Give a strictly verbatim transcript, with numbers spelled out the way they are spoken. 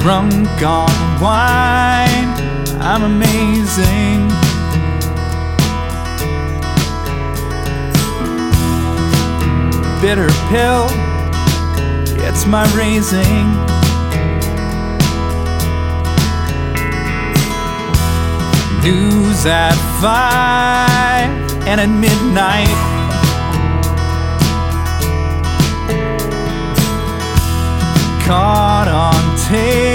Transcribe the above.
Drunk on wine, I'm amazing. Bitter pill, it's my raising. News at five and at midnight. Caught on tape.